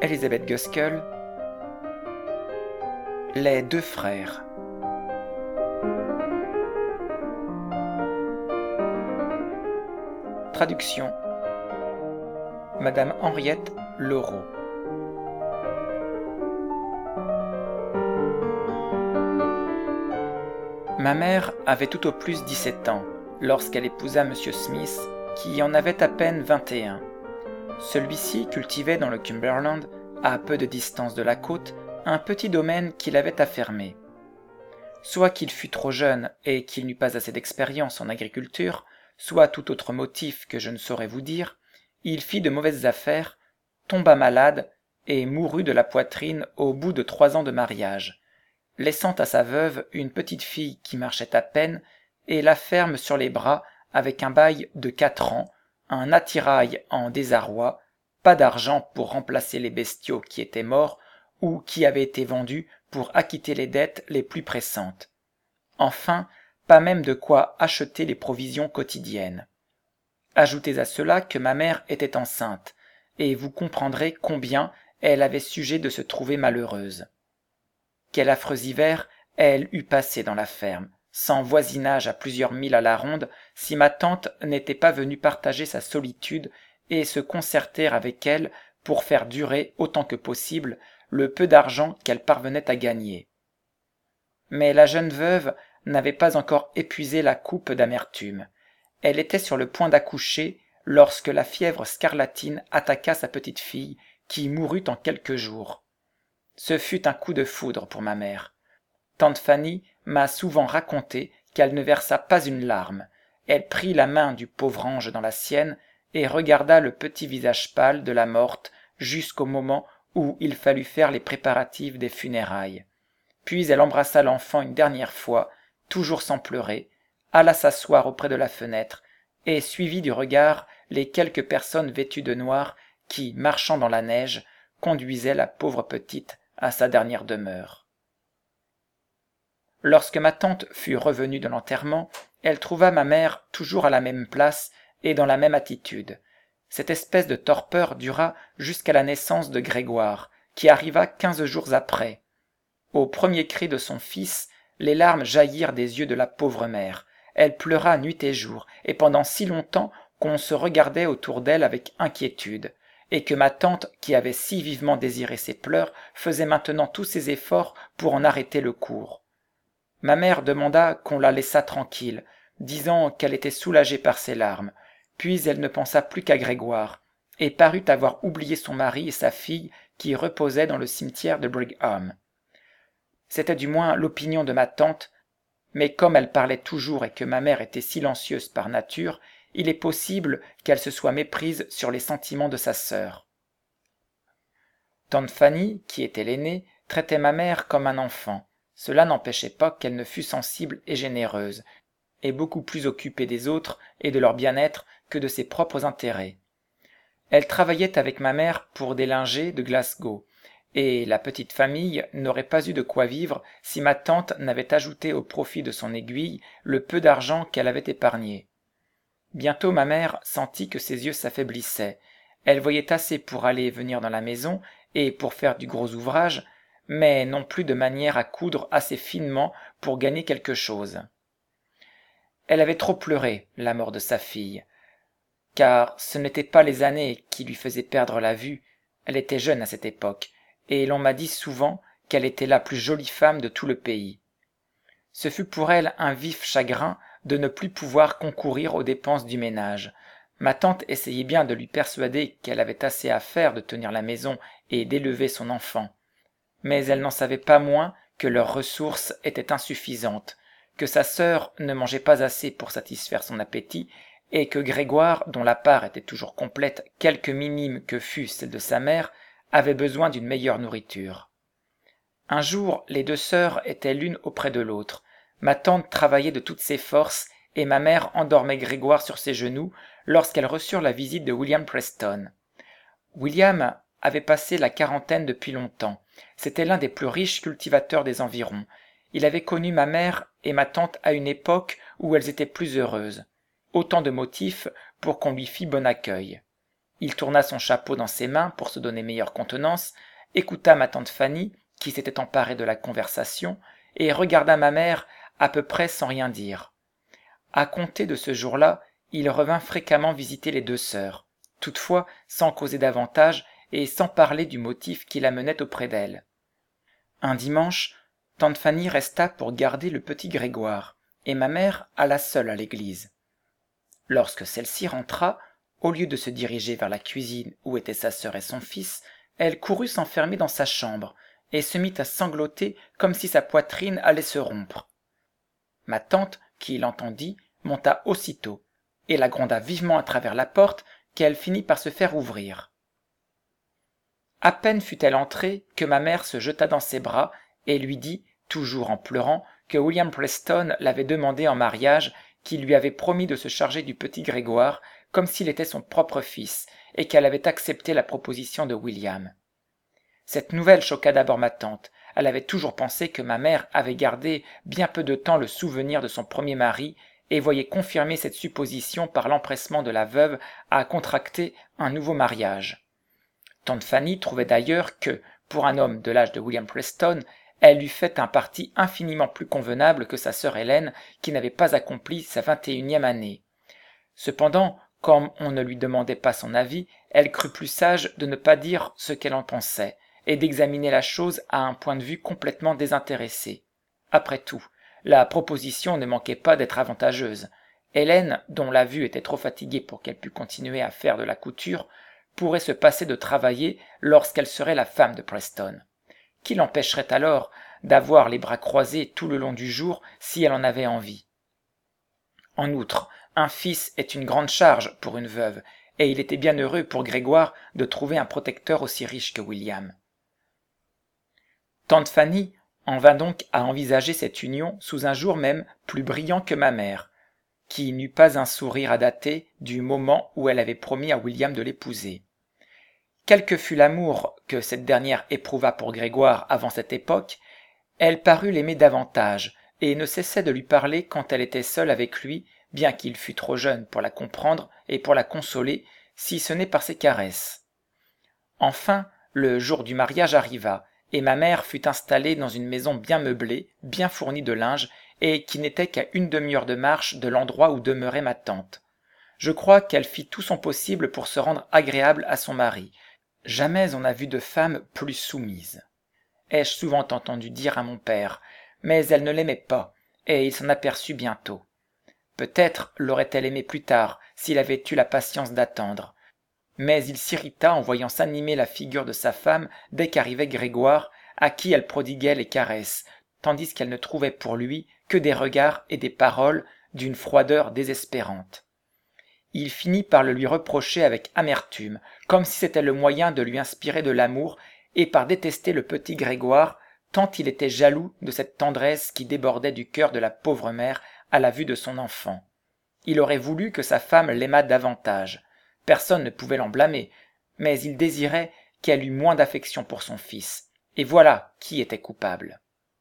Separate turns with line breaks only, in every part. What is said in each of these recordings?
Elizabeth Gaskell, Les deux frères. Traduction Madame Henriette Leroux. Ma mère avait tout au plus 17 ans lorsqu'elle épousa M. Smith, qui en avait à peine 21. Celui-ci cultivait dans le Cumberland, à peu de distance de la côte, un petit domaine qu'il avait à fermer. Soit qu'il fût trop jeune et qu'il n'eût pas assez d'expérience en agriculture, soit tout autre motif que je ne saurais vous dire, il fit de mauvaises affaires, tomba malade et mourut de la poitrine au bout de 3 ans de mariage, laissant à sa veuve une petite fille qui marchait à peine et la ferme sur les bras avec un bail de 4 ans, un attirail en désarroi, pas d'argent pour remplacer les bestiaux qui étaient morts ou qui avaient été vendus pour acquitter les dettes les plus pressantes. Enfin, pas même de quoi acheter les provisions quotidiennes. Ajoutez à cela que ma mère était enceinte, et vous comprendrez combien elle avait sujet de se trouver malheureuse. Quel affreux hiver elle eût passé dans la ferme, sans voisinage à plusieurs milles à la ronde, si ma tante n'était pas venue partager sa solitude et se concerter avec elle pour faire durer autant que possible le peu d'argent qu'elle parvenait à gagner. Mais la jeune veuve n'avait pas encore épuisé la coupe d'amertume. Elle était sur le point d'accoucher lorsque la fièvre scarlatine attaqua sa petite fille, qui mourut en quelques jours. Ce fut un coup de foudre pour ma mère. Tante Fanny m'a souvent raconté qu'elle ne versa pas une larme. Elle prit la main du pauvre ange dans la sienne et regarda le petit visage pâle de la morte jusqu'au moment où il fallut faire les préparatifs des funérailles. Puis elle embrassa l'enfant une dernière fois, toujours sans pleurer, alla s'asseoir auprès de la fenêtre et suivit du regard les quelques personnes vêtues de noir qui, marchant dans la neige, conduisaient la pauvre petite à sa dernière demeure. Lorsque ma tante fut revenue de l'enterrement, elle trouva ma mère toujours à la même place et dans la même attitude. Cette espèce de torpeur dura jusqu'à la naissance de Grégoire, qui arriva 15 jours après. Au premier cri de son fils, les larmes jaillirent des yeux de la pauvre mère. Elle pleura nuit et jour, et pendant si longtemps qu'on se regardait autour d'elle avec inquiétude, et que ma tante, qui avait si vivement désiré ses pleurs, faisait maintenant tous ses efforts pour en arrêter le cours. Ma mère demanda qu'on la laissât tranquille, disant qu'elle était soulagée par ses larmes, puis elle ne pensa plus qu'à Grégoire, et parut avoir oublié son mari et sa fille qui reposaient dans le cimetière de Brigham. C'était du moins l'opinion de ma tante, mais comme elle parlait toujours et que ma mère était silencieuse par nature, il est possible qu'elle se soit méprise sur les sentiments de sa sœur. Tante Fanny, qui était l'aînée, traitait ma mère comme un enfant. Cela n'empêchait pas qu'elle ne fût sensible et généreuse, et beaucoup plus occupée des autres et de leur bien-être que de ses propres intérêts. Elle travaillait avec ma mère pour des lingers de Glasgow, et la petite famille n'aurait pas eu de quoi vivre si ma tante n'avait ajouté au profit de son aiguille le peu d'argent qu'elle avait épargné. Bientôt ma mère sentit que ses yeux s'affaiblissaient. Elle voyait assez pour aller et venir dans la maison et pour faire du gros ouvrage, mais non plus de manière à coudre assez finement pour gagner quelque chose. Elle avait trop pleuré la mort de sa fille, car ce n'étaient pas les années qui lui faisaient perdre la vue, elle était jeune à cette époque, et l'on m'a dit souvent qu'elle était la plus jolie femme de tout le pays. Ce fut pour elle un vif chagrin de ne plus pouvoir concourir aux dépenses du ménage. Ma tante essayait bien de lui persuader qu'elle avait assez à faire de tenir la maison et d'élever son enfant, mais elle n'en savait pas moins que leurs ressources étaient insuffisantes, que sa sœur ne mangeait pas assez pour satisfaire son appétit, et que Grégoire, dont la part était toujours complète, quelque minime que fût celle de sa mère, avait besoin d'une meilleure nourriture. Un jour, les 2 sœurs étaient l'une auprès de l'autre. Ma tante travaillait de toutes ses forces, et ma mère endormait Grégoire sur ses genoux lorsqu'elles reçurent la visite de William Preston. William avait passé la quarantaine depuis longtemps. C'était l'un des plus riches cultivateurs des environs. Il avait connu ma mère et ma tante à une époque où elles étaient plus heureuses. Autant de motifs pour qu'on lui fît bon accueil. Il tourna son chapeau dans ses mains pour se donner meilleure contenance, écouta ma tante Fanny, qui s'était emparée de la conversation, et regarda ma mère à peu près sans rien dire. À compter de ce jour-là, il revint fréquemment visiter les deux sœurs, toutefois sans causer davantage et sans parler du motif qui l'amenait auprès d'elle. Un dimanche, tante Fanny resta pour garder le petit Grégoire, et ma mère alla seule à l'église. Lorsque celle-ci rentra, au lieu de se diriger vers la cuisine où étaient sa sœur et son fils, elle courut s'enfermer dans sa chambre, et se mit à sangloter comme si sa poitrine allait se rompre. Ma tante, qui l'entendit, monta aussitôt, et la gronda vivement à travers la porte, qu'elle finit par se faire ouvrir. À peine fut-elle entrée que ma mère se jeta dans ses bras et lui dit, toujours en pleurant, que William Preston l'avait demandé en mariage, qu'il lui avait promis de se charger du petit Grégoire comme s'il était son propre fils, et qu'elle avait accepté la proposition de William. Cette nouvelle choqua d'abord ma tante. Elle avait toujours pensé que ma mère avait gardé bien peu de temps le souvenir de son premier mari, et voyait confirmer cette supposition par l'empressement de la veuve à contracter un nouveau mariage. Tante Fanny trouvait d'ailleurs que, pour un homme de l'âge de William Preston, elle eût fait un parti infiniment plus convenable que sa sœur Hélène, qui n'avait pas accompli sa 21e année. Cependant, comme on ne lui demandait pas son avis, elle crut plus sage de ne pas dire ce qu'elle en pensait, et d'examiner la chose à un point de vue complètement désintéressé. Après tout, la proposition ne manquait pas d'être avantageuse. Hélène, dont la vue était trop fatiguée pour qu'elle pût continuer à faire de la couture, pourrait se passer de travailler lorsqu'elle serait la femme de Preston. Qui l'empêcherait alors d'avoir les bras croisés tout le long du jour si elle en avait envie? En outre, un fils est une grande charge pour une veuve, et il était bien heureux pour Grégoire de trouver un protecteur aussi riche que William. Tante Fanny en vint donc à envisager cette union sous un jour même plus brillant que ma mère, qui n'eut pas un sourire à dater du moment où elle avait promis à William de l'épouser. Quel que fût l'amour que cette dernière éprouva pour Grégoire avant cette époque, elle parut l'aimer davantage, et ne cessait de lui parler quand elle était seule avec lui, bien qu'il fût trop jeune pour la comprendre et pour la consoler, si ce n'est par ses caresses. Enfin, le jour du mariage arriva, et ma mère fut installée dans une maison bien meublée, bien fournie de linge, et qui n'était qu'à une demi-heure de marche de l'endroit où demeurait ma tante. Je crois qu'elle fit tout son possible pour se rendre agréable à son mari. Jamais on n'a vu de femme plus soumise. Ai-je souvent entendu dire à mon père, mais elle ne l'aimait pas, et il s'en aperçut bientôt. Peut-être l'aurait-elle aimé plus tard, s'il avait eu la patience d'attendre. Mais il s'irrita en voyant s'animer la figure de sa femme dès qu'arrivait Grégoire, à qui elle prodiguait les caresses, tandis qu'elle ne trouvait pour lui que des regards et des paroles d'une froideur désespérante. Il finit par le lui reprocher avec amertume, comme si c'était le moyen de lui inspirer de l'amour, et par détester le petit Grégoire, tant il était jaloux de cette tendresse qui débordait du cœur de la pauvre mère à la vue de son enfant. Il aurait voulu que sa femme l'aimât davantage. Personne ne pouvait l'en blâmer, mais il désirait qu'elle eût moins d'affection pour son fils, et voilà qui était coupable.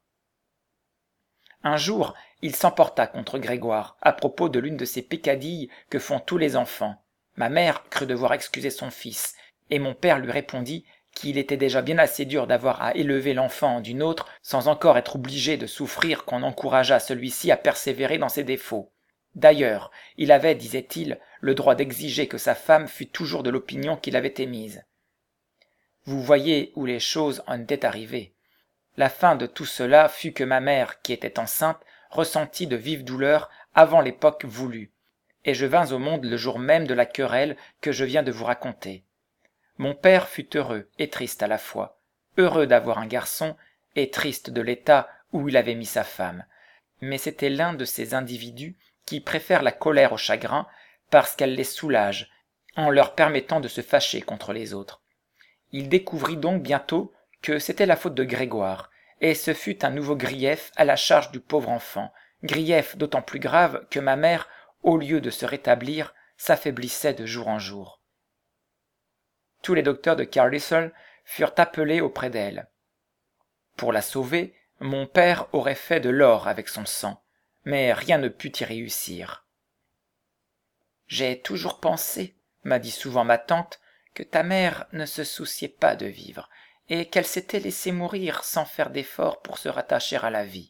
Un jour, il s'emporta contre Grégoire à propos de l'une de ces peccadilles que font tous les enfants. Ma mère crut devoir excuser son fils, et mon père lui répondit qu'il était déjà bien assez dur d'avoir à élever l'enfant d'une autre sans encore être obligé de souffrir qu'on encourageât celui-ci à persévérer dans ses défauts. D'ailleurs, il avait, disait-il, le droit d'exiger que sa femme fût toujours de l'opinion qu'il avait émise. Vous voyez où les choses en étaient arrivées. La fin de tout cela fut que ma mère, qui était enceinte, ressentit de vives douleurs avant l'époque voulue, et je vins au monde le jour même de la querelle que je viens de vous raconter. Mon père fut heureux et triste à la fois, heureux d'avoir un garçon et triste de l'état où il avait mis sa femme, mais c'était l'un de ces individus qui préfèrent la colère au chagrin parce qu'elle les soulage, en leur permettant de se fâcher contre les autres. Il découvrit donc bientôt que c'était la faute de Grégoire, et ce fut un nouveau grief à la charge du pauvre enfant, grief d'autant plus grave que ma mère, au lieu de se rétablir, s'affaiblissait de jour en jour. Tous les docteurs de Carlisle furent appelés auprès d'elle. Pour la sauver, mon père aurait fait de l'or avec son sang, mais rien ne put y réussir. « J'ai toujours pensé, m'a dit souvent ma tante, que ta mère ne se souciait pas de vivre, et qu'elle s'était laissée mourir sans faire d'effort pour se rattacher à la vie.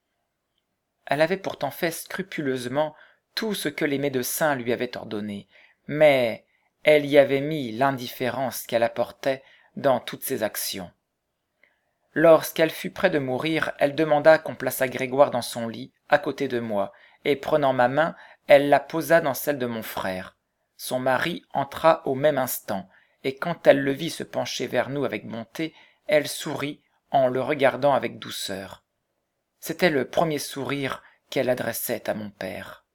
Elle avait pourtant fait scrupuleusement tout ce que les médecins lui avaient ordonné, mais elle y avait mis l'indifférence qu'elle apportait dans toutes ses actions. Lorsqu'elle fut près de mourir, elle demanda qu'on plaçât Grégoire dans son lit, à côté de moi, et prenant ma main, elle la posa dans celle de mon frère. Son mari entra au même instant, et quand elle le vit se pencher vers nous avec bonté, elle sourit en le regardant avec douceur. C'était le premier sourire qu'elle adressait à mon père.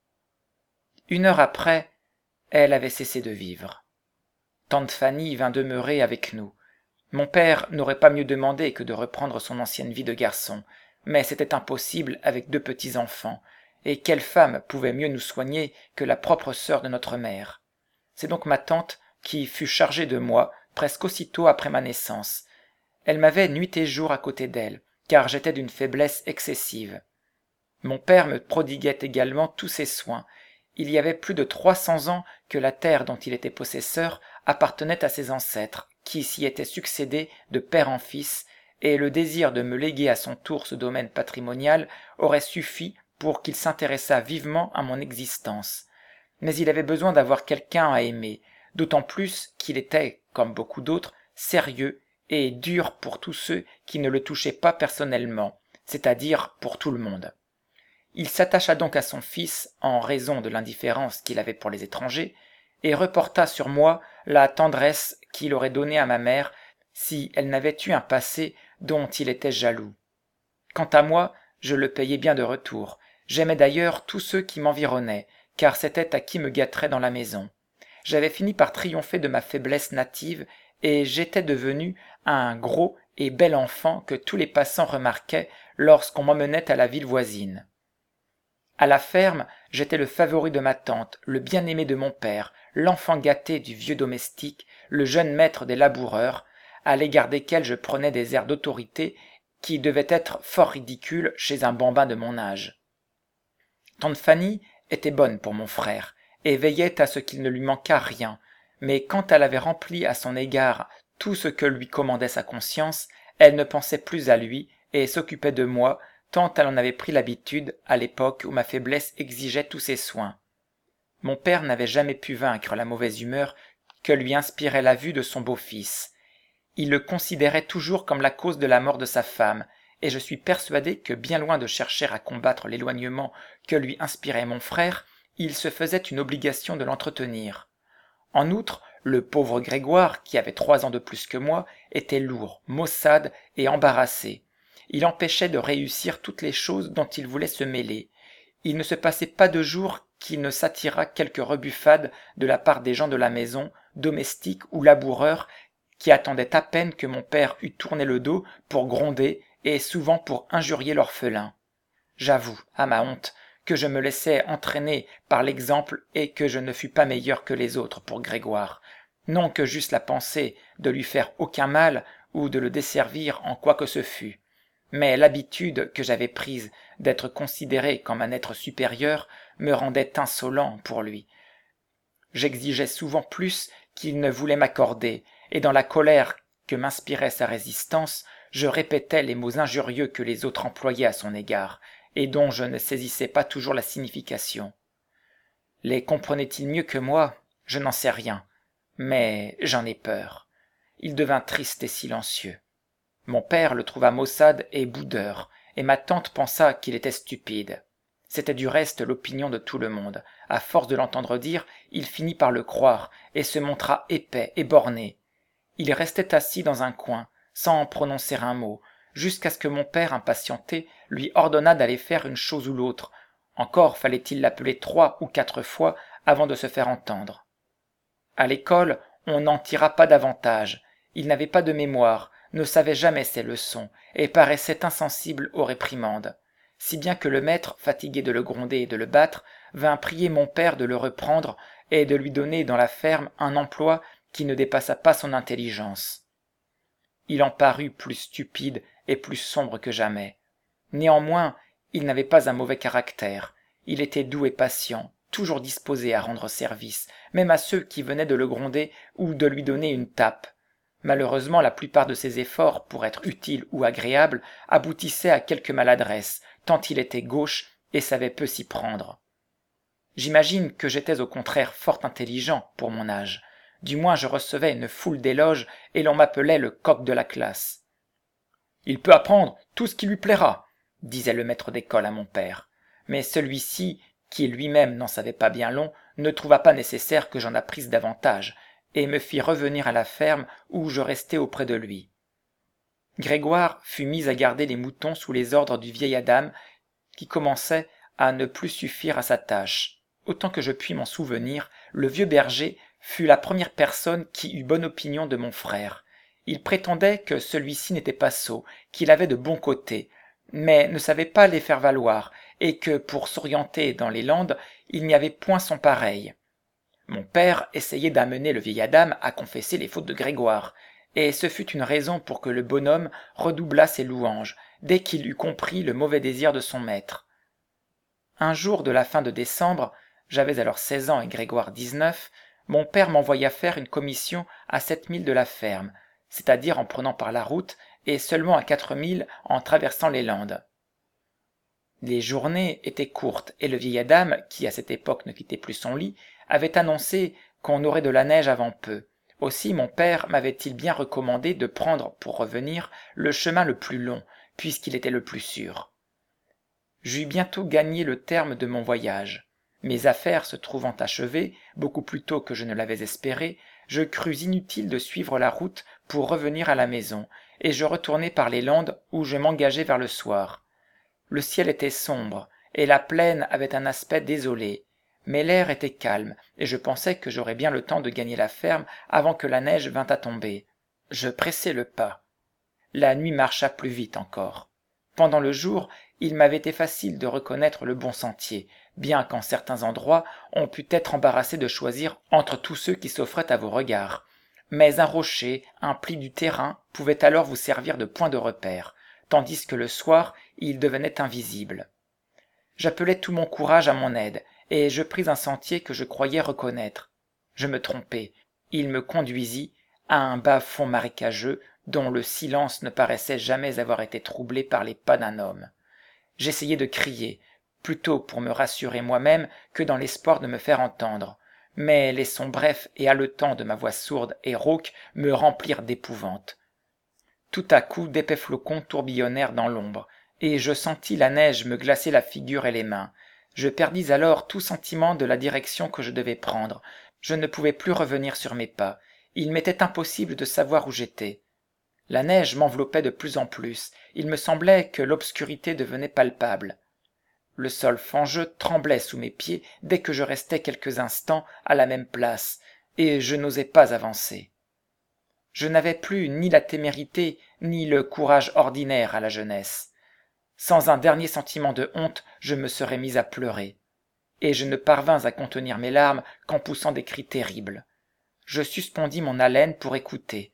1 heure après, elle avait cessé de vivre. Tante Fanny vint demeurer avec nous. Mon père n'aurait pas mieux demandé que de reprendre son ancienne vie de garçon, mais c'était impossible avec 2 petits-enfants, et quelle femme pouvait mieux nous soigner que la propre sœur de notre mère? C'est donc ma tante qui fut chargée de moi presque aussitôt après ma naissance. Elle m'avait nuit et jour à côté d'elle, car j'étais d'une faiblesse excessive. Mon père me prodiguait également tous ses soins. Il y avait plus de 300 ans que la terre dont il était possesseur appartenait à ses ancêtres, qui s'y étaient succédés de père en fils, et le désir de me léguer à son tour ce domaine patrimonial aurait suffi pour qu'il s'intéressât vivement à mon existence. Mais il avait besoin d'avoir quelqu'un à aimer, d'autant plus qu'il était, comme beaucoup d'autres, sérieux et dur pour tous ceux qui ne le touchaient pas personnellement, c'est-à-dire pour tout le monde. Il s'attacha donc à son fils en raison de l'indifférence qu'il avait pour les étrangers, et reporta sur moi la tendresse qu'il aurait donnée à ma mère si elle n'avait eu un passé dont il était jaloux. Quant à moi, je le payais bien de retour. J'aimais d'ailleurs tous ceux qui m'environnaient, car c'était à qui me gâterait dans la maison. J'avais fini par triompher de ma faiblesse native, et j'étais devenu un gros et bel enfant que tous les passants remarquaient lorsqu'on m'emmenait à la ville voisine. À la ferme, j'étais le favori de ma tante, le bien-aimé de mon père, l'enfant gâté du vieux domestique, le jeune maître des laboureurs, à l'égard desquels je prenais des airs d'autorité qui devaient être fort ridicules chez un bambin de mon âge. Tante Fanny était bonne pour mon frère, et veillait à ce qu'il ne lui manquât rien, mais quand elle avait rempli à son égard tout ce que lui commandait sa conscience, elle ne pensait plus à lui et s'occupait de moi, tant elle en avait pris l'habitude à l'époque où ma faiblesse exigeait tous ses soins. Mon père n'avait jamais pu vaincre la mauvaise humeur que lui inspirait la vue de son beau-fils. Il le considérait toujours comme la cause de la mort de sa femme, et je suis persuadé que bien loin de chercher à combattre l'éloignement que lui inspirait mon frère, il se faisait une obligation de l'entretenir. En outre, le pauvre Grégoire, qui avait 3 ans de plus que moi, était lourd, maussade et embarrassé. Il empêchait de réussir toutes les choses dont il voulait se mêler. Il ne se passait pas de jour qu'il ne s'attirât quelque rebuffade de la part des gens de la maison, domestiques ou laboureurs, qui attendaient à peine que mon père eût tourné le dos pour gronder et souvent pour injurier l'orphelin. J'avoue, à ma honte, que je me laissais entraîner par l'exemple et que je ne fus pas meilleur que les autres pour Grégoire. Non que j'eusse la pensée de lui faire aucun mal ou de le desservir en quoi que ce fût. Mais l'habitude que j'avais prise d'être considéré comme un être supérieur me rendait insolent pour lui. J'exigeais souvent plus qu'il ne voulait m'accorder, et dans la colère que m'inspirait sa résistance, je répétais les mots injurieux que les autres employaient à son égard, et dont je ne saisissais pas toujours la signification. Les comprenait-il mieux que moi? Je n'en sais rien, mais j'en ai peur. Il devint triste et silencieux. Mon père le trouva maussade et boudeur, et ma tante pensa qu'il était stupide. C'était du reste l'opinion de tout le monde. À force de l'entendre dire, il finit par le croire, et se montra épais et borné. Il restait assis dans un coin, sans prononcer un mot, jusqu'à ce que mon père, impatienté, lui ordonna d'aller faire une chose ou l'autre. Encore fallait-il l'appeler 3 ou 4 fois avant de se faire entendre. À l'école, on n'en tira pas davantage. Il n'avait pas de mémoire, ne savait jamais ses leçons, et paraissait insensible aux réprimandes. Si bien que le maître, fatigué de le gronder et de le battre, vint prier mon père de le reprendre et de lui donner dans la ferme un emploi qui ne dépassât pas son intelligence. Il en parut plus stupide et plus sombre que jamais. Néanmoins, il n'avait pas un mauvais caractère. Il était doux et patient, toujours disposé à rendre service, même à ceux qui venaient de le gronder ou de lui donner une tape. Malheureusement, la plupart de ses efforts, pour être utiles ou agréables, aboutissaient à quelque maladresse, tant il était gauche et savait peu s'y prendre. J'imagine que j'étais au contraire fort intelligent pour mon âge. Du moins je recevais une foule d'éloges et l'on m'appelait le coq de la classe. « Il peut apprendre tout ce qui lui plaira », disait le maître d'école à mon père. Mais celui-ci, qui lui-même n'en savait pas bien long, ne trouva pas nécessaire que j'en apprisse davantage, et me fit revenir à la ferme où je restai auprès de lui. Grégoire fut mis à garder les moutons sous les ordres du vieil Adam, qui commençait à ne plus suffire à sa tâche. Autant que je puis m'en souvenir, le vieux berger fut la première personne qui eut bonne opinion de mon frère. Il prétendait que celui-ci n'était pas sot, qu'il avait de bons côtés, mais ne savait pas les faire valoir, et que pour s'orienter dans les landes, il n'y avait point son pareil. Mon père essayait d'amener le vieil Adam à confesser les fautes de Grégoire, et ce fut une raison pour que le bonhomme redoublât ses louanges, dès qu'il eut compris le mauvais désir de son maître. Un jour de la fin de décembre, j'avais alors 16 ans et Grégoire 19, mon père m'envoya faire une commission à 7 milles de la ferme, c'est-à-dire en prenant par la route, et seulement à 4 milles en traversant les landes. Les journées étaient courtes, et le vieil Adam, qui à cette époque ne quittait plus son lit, avait annoncé qu'on aurait de la neige avant peu. Aussi mon père m'avait-il bien recommandé de prendre, pour revenir, le chemin le plus long, puisqu'il était le plus sûr. J'eus bientôt gagné le terme de mon voyage. Mes affaires se trouvant achevées, beaucoup plus tôt que je ne l'avais espéré, je crus inutile de suivre la route pour revenir à la maison, et je retournai par les landes où je m'engageai vers le soir. Le ciel était sombre, et la plaine avait un aspect désolé, mais l'air était calme, et je pensais que j'aurais bien le temps de gagner la ferme avant que la neige vînt à tomber. Je pressai le pas. La nuit marcha plus vite encore. Pendant le jour, il m'avait été facile de reconnaître le bon sentier, bien qu'en certains endroits on pût être embarrassé de choisir entre tous ceux qui s'offraient à vos regards. Mais un rocher, un pli du terrain, pouvait alors vous servir de point de repère, tandis que le soir, il devenait invisible. J'appelai tout mon courage à mon aide, et je pris un sentier que je croyais reconnaître. Je me trompai. Il me conduisit à un bas fond marécageux dont le silence ne paraissait jamais avoir été troublé par les pas d'un homme. J'essayai de crier, plutôt pour me rassurer moi-même que dans l'espoir de me faire entendre, mais les sons brefs et haletants de ma voix sourde et rauque me remplirent d'épouvante. Tout à coup d'épais flocons tourbillonnèrent dans l'ombre, et je sentis la neige me glacer la figure et les mains. Je perdis alors tout sentiment de la direction que je devais prendre. Je ne pouvais plus revenir sur mes pas. Il m'était impossible de savoir où j'étais. La neige m'enveloppait de plus en plus. Il me semblait que l'obscurité devenait palpable. Le sol fangeux tremblait sous mes pieds dès que je restais quelques instants à la même place, et je n'osais pas avancer. Je n'avais plus ni la témérité ni le courage ordinaire à la jeunesse. Sans un dernier sentiment de honte, je me serais mis à pleurer. Et je ne parvins à contenir mes larmes qu'en poussant des cris terribles. Je suspendis mon haleine pour écouter.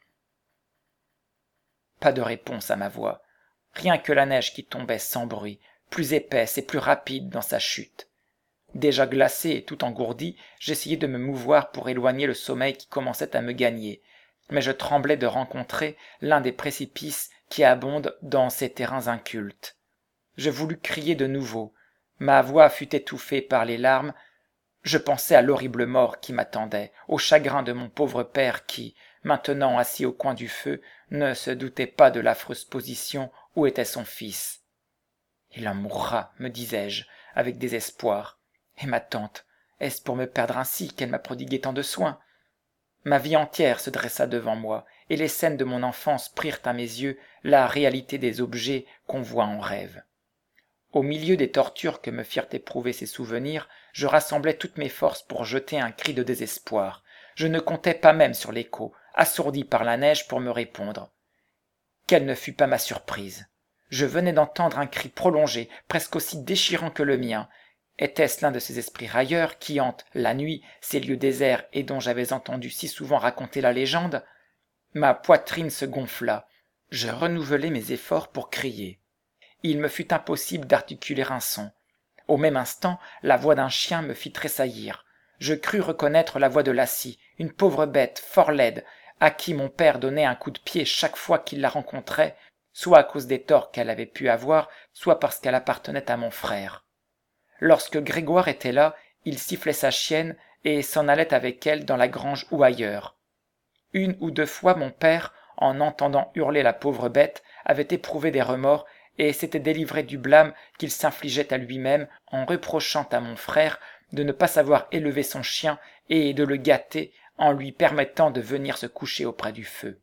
Pas de réponse à ma voix. Rien que la neige qui tombait sans bruit, plus épaisse et plus rapide dans sa chute. Déjà glacé et tout engourdi, j'essayai de me mouvoir pour éloigner le sommeil qui commençait à me gagner, mais je tremblais de rencontrer l'un des précipices qui abondent dans ces terrains incultes. Je voulus crier de nouveau. Ma voix fut étouffée par les larmes. Je pensais à l'horrible mort qui m'attendait, au chagrin de mon pauvre père qui, maintenant assis au coin du feu, ne se doutait pas de l'affreuse position où était son fils. Il en mourra, me disais-je, avec désespoir. Et ma tante, est-ce pour me perdre ainsi qu'elle m'a prodigué tant de soins? Ma vie entière se dressa devant moi, et les scènes de mon enfance prirent à mes yeux la réalité des objets qu'on voit en rêve. Au milieu des tortures que me firent éprouver ces souvenirs, je rassemblai toutes mes forces pour jeter un cri de désespoir. Je ne comptais pas même sur l'écho, assourdi par la neige, pour me répondre. Quelle ne fut pas ma surprise! Je venais d'entendre un cri prolongé, presque aussi déchirant que le mien. Était-ce l'un de ces esprits railleurs qui hantent, la nuit, ces lieux déserts et dont j'avais entendu si souvent raconter la légende? Ma poitrine se gonfla. Je renouvelai mes efforts pour crier. Il me fut impossible d'articuler un son. Au même instant, la voix d'un chien me fit tressaillir. Je crus reconnaître la voix de Lassie, une pauvre bête, fort laide, à qui mon père donnait un coup de pied chaque fois qu'il la rencontrait, soit à cause des torts qu'elle avait pu avoir, soit parce qu'elle appartenait à mon frère. Lorsque Grégoire était là, il sifflait sa chienne et s'en allait avec elle dans la grange ou ailleurs. Une ou deux fois mon père, en entendant hurler la pauvre bête, avait éprouvé des remords et s'était délivré du blâme qu'il s'infligeait à lui-même en reprochant à mon frère de ne pas savoir élever son chien et de le gâter en lui permettant de venir se coucher auprès du feu.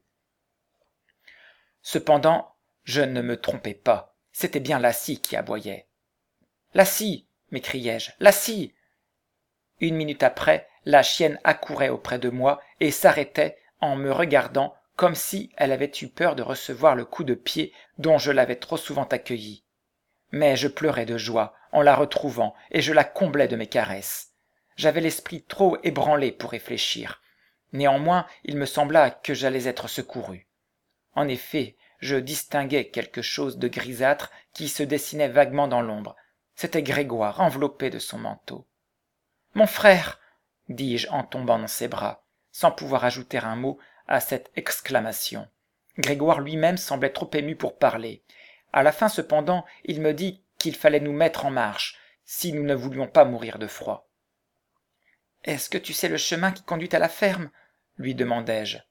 Cependant, je ne me trompais pas, c'était bien Lassie qui aboyait. « Lassie !» m'écriai-je, « Lassie !» Une minute après, la chienne accourait auprès de moi et s'arrêtait en me regardant comme si elle avait eu peur de recevoir le coup de pied dont je l'avais trop souvent accueilli. Mais je pleurais de joie en la retrouvant et je la comblais de mes caresses. J'avais l'esprit trop ébranlé pour réfléchir. Néanmoins, il me sembla que j'allais être secouru. En effet, je distinguai quelque chose de grisâtre qui se dessinait vaguement dans l'ombre. C'était Grégoire, enveloppé de son manteau. « Mon frère !» dis-je en tombant dans ses bras, sans pouvoir ajouter un mot à cette exclamation. Grégoire lui-même semblait trop ému pour parler. À la fin cependant, il me dit qu'il fallait nous mettre en marche, si nous ne voulions pas mourir de froid. « Est-ce que tu sais le chemin qui conduit à la ferme ?» lui demandai-je.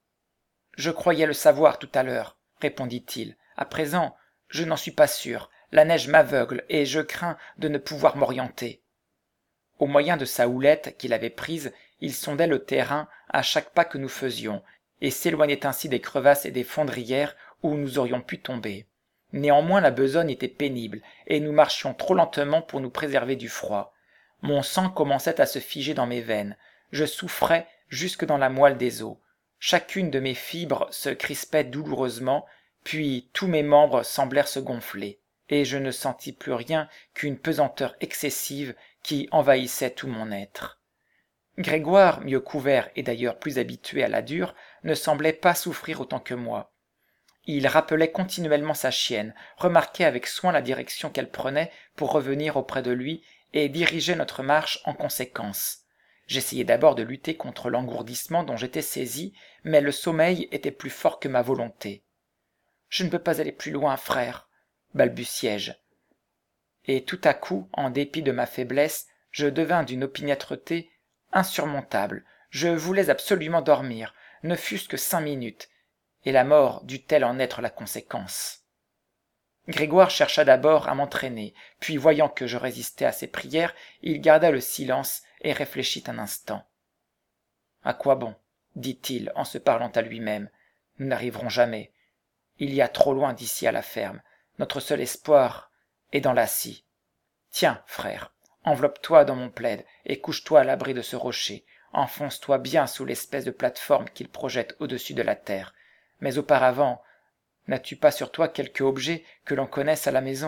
« Je croyais le savoir tout à l'heure, » répondit-il. « À présent, je n'en suis pas sûr. La neige m'aveugle et je crains de ne pouvoir m'orienter. » Au moyen de sa houlette qu'il avait prise, il sondait le terrain à chaque pas que nous faisions, et s'éloignait ainsi des crevasses et des fondrières où nous aurions pu tomber. Néanmoins la besogne était pénible, et nous marchions trop lentement pour nous préserver du froid. Mon sang commençait à se figer dans mes veines. Je souffrais jusque dans la moelle des os. Chacune de mes fibres se crispait douloureusement, puis tous mes membres semblèrent se gonfler, et je ne sentis plus rien qu'une pesanteur excessive qui envahissait tout mon être. Grégoire, mieux couvert et d'ailleurs plus habitué à la dure, ne semblait pas souffrir autant que moi. Il rappelait continuellement sa chienne, remarquait avec soin la direction qu'elle prenait pour revenir auprès de lui et dirigeait notre marche en conséquence. J'essayai d'abord de lutter contre l'engourdissement dont j'étais saisi, mais le sommeil était plus fort que ma volonté. « Je ne peux pas aller plus loin, frère, » balbutiai-je. Et tout à coup, en dépit de ma faiblesse, je devins d'une opiniâtreté insurmontable. Je voulais absolument dormir, ne fût-ce que 5 minutes, et la mort dut-elle en être la conséquence. Grégoire chercha d'abord à m'entraîner, puis voyant que je résistais à ses prières, il garda le silence et réfléchit un instant. « À quoi bon ?» dit-il en se parlant à lui-même. « Nous n'arriverons jamais. Il y a trop loin d'ici à la ferme. Notre seul espoir est dans la scie. Tiens, frère, enveloppe-toi dans mon plaid et couche-toi à l'abri de ce rocher. Enfonce-toi bien sous l'espèce de plate-forme qu'il projette au-dessus de la terre. Mais auparavant, n'as-tu pas sur toi quelque objet que l'on connaisse à la maison ?»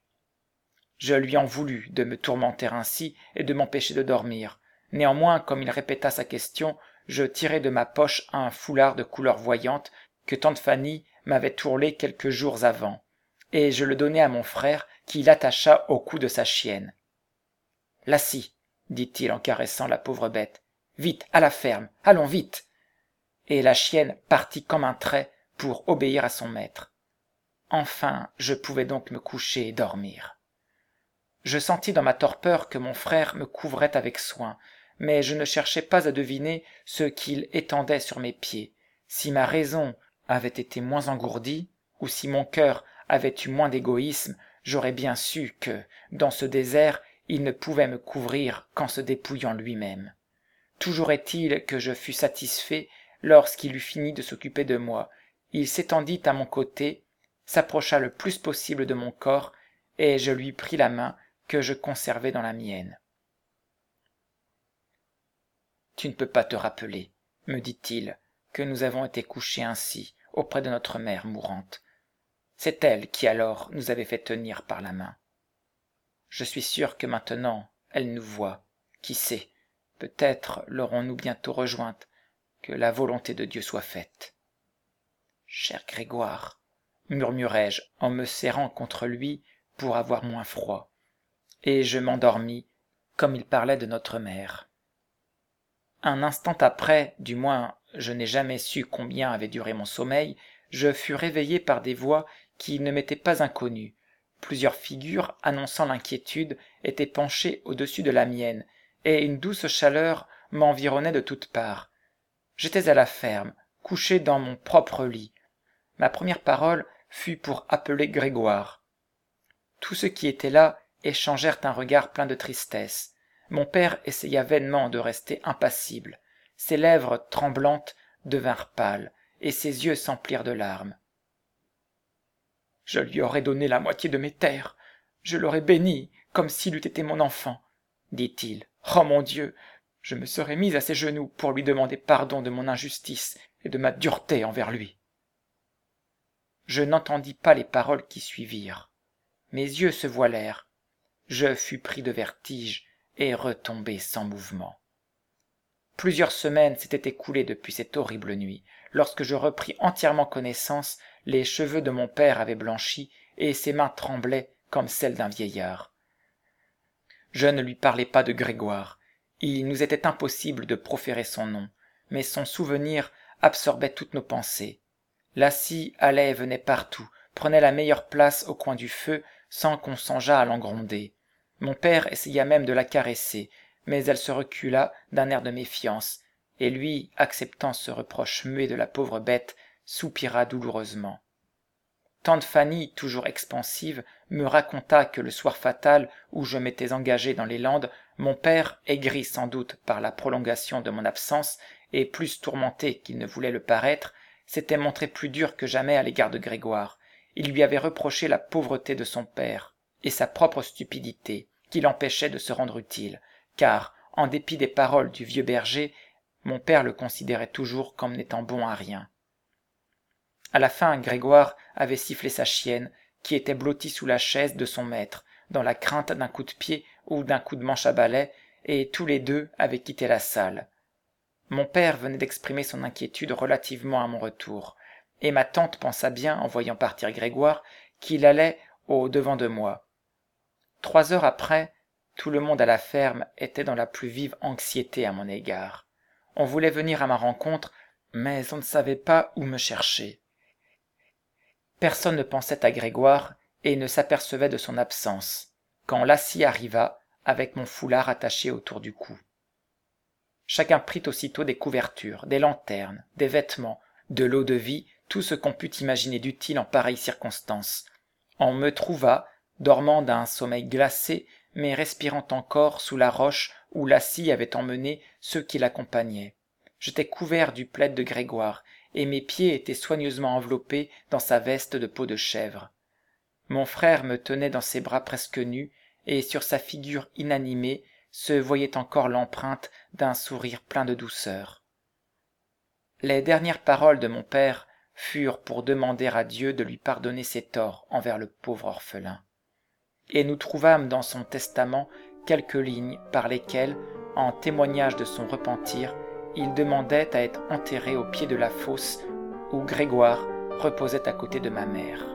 Je lui en voulus de me tourmenter ainsi et de m'empêcher de dormir. Néanmoins, comme il répéta sa question, je tirai de ma poche un foulard de couleur voyante que tante Fanny m'avait ourlé quelques jours avant, et je le donnai à mon frère qui l'attacha au cou de sa chienne. « Lassie, dit-il en caressant la pauvre bête, vite, à la ferme, allons vite !» Et la chienne partit comme un trait pour obéir à son maître. Enfin, je pouvais donc me coucher et dormir. Je sentis dans ma torpeur que mon frère me couvrait avec soin, mais je ne cherchais pas à deviner ce qu'il étendait sur mes pieds. Si ma raison avait été moins engourdie, ou si mon cœur avait eu moins d'égoïsme, j'aurais bien su que, dans ce désert, il ne pouvait me couvrir qu'en se dépouillant lui-même. Toujours est-il que je fus satisfait lorsqu'il eut fini de s'occuper de moi. Il s'étendit à mon côté, s'approcha le plus possible de mon corps, et je lui pris la main que je conservais dans la mienne. « Tu ne peux pas te rappeler, me dit-il, que nous avons été couchés ainsi, auprès de notre mère mourante. C'est elle qui alors nous avait fait tenir par la main. Je suis sûr que maintenant elle nous voit. Qui sait, peut-être l'aurons-nous bientôt rejointe, que la volonté de Dieu soit faite. » « Cher Grégoire, murmurai-je en me serrant contre lui pour avoir moins froid. et je m'endormis, comme il parlait de notre mère. Un instant après, du moins je n'ai jamais su combien avait duré mon sommeil, je fus réveillé par des voix qui ne m'étaient pas inconnues. Plusieurs figures annonçant l'inquiétude étaient penchées au-dessus de la mienne, et une douce chaleur m'environnait de toutes parts. J'étais à la ferme, couché dans mon propre lit. Ma première parole fut pour appeler Grégoire. Tous ceux qui étaient là échangèrent un regard plein de tristesse. Mon père essaya vainement de rester impassible. Ses lèvres tremblantes devinrent pâles, et ses yeux s'emplirent de larmes. « Je lui aurais donné la moitié de mes terres. Je l'aurais béni, comme s'il eût été mon enfant, dit-il. Oh mon Dieu, je me serais mis à ses genoux pour lui demander pardon de mon injustice et de ma dureté envers lui. » Je n'entendis pas les paroles qui suivirent. Mes yeux se voilèrent. Je fus pris de vertige et retombé sans mouvement. Plusieurs semaines s'étaient écoulées depuis cette horrible nuit. Lorsque je repris entièrement connaissance, les cheveux de mon père avaient blanchi et ses mains tremblaient comme celles d'un vieillard. Je ne lui parlais pas de Grégoire. Il nous était impossible de proférer son nom, mais son souvenir absorbait toutes nos pensées. La scie allait et venait partout, prenait la meilleure place au coin du feu sans qu'on songeât à l'en gronder. Mon père essaya même de la caresser, mais elle se recula d'un air de méfiance, et lui, acceptant ce reproche muet de la pauvre bête, soupira douloureusement. Tante Fanny, toujours expansive, me raconta que le soir fatal où je m'étais engagé dans les Landes, mon père, aigri sans doute par la prolongation de mon absence, et plus tourmenté qu'il ne voulait le paraître, s'était montré plus dur que jamais à l'égard de Grégoire. Il lui avait reproché la pauvreté de son père, et sa propre stupidité, qui l'empêchait de se rendre utile, car, en dépit des paroles du vieux berger, mon père le considérait toujours comme n'étant bon à rien. À la fin, Grégoire avait sifflé sa chienne, qui était blottie sous la chaise de son maître, dans la crainte d'un coup de pied ou d'un coup de manche à balai, et tous les deux avaient quitté la salle. Mon père venait d'exprimer son inquiétude relativement à mon retour, et ma tante pensa bien, en voyant partir Grégoire, qu'il allait au-devant de moi. 3 heures après, tout le monde à la ferme était dans la plus vive anxiété à mon égard. On voulait venir à ma rencontre, mais on ne savait pas où me chercher. Personne ne pensait à Grégoire et ne s'apercevait de son absence, quand Lassie arriva, avec mon foulard attaché autour du cou. Chacun prit aussitôt des couvertures, des lanternes, des vêtements, de l'eau-de-vie, tout ce qu'on put imaginer d'utile en pareille circonstance. On me trouva, dormant d'un sommeil glacé, mais respirant encore sous la roche où Lassie avait emmené ceux qui l'accompagnaient. J'étais couvert du plaid de Grégoire, et mes pieds étaient soigneusement enveloppés dans sa veste de peau de chèvre. Mon frère me tenait dans ses bras presque nus, et sur sa figure inanimée se voyait encore l'empreinte d'un sourire plein de douceur. Les dernières paroles de mon père furent pour demander à Dieu de lui pardonner ses torts envers le pauvre orphelin. Et nous trouvâmes dans son testament quelques lignes par lesquelles, en témoignage de son repentir, il demandait à être enterré au pied de la fosse où Grégoire reposait à côté de ma mère.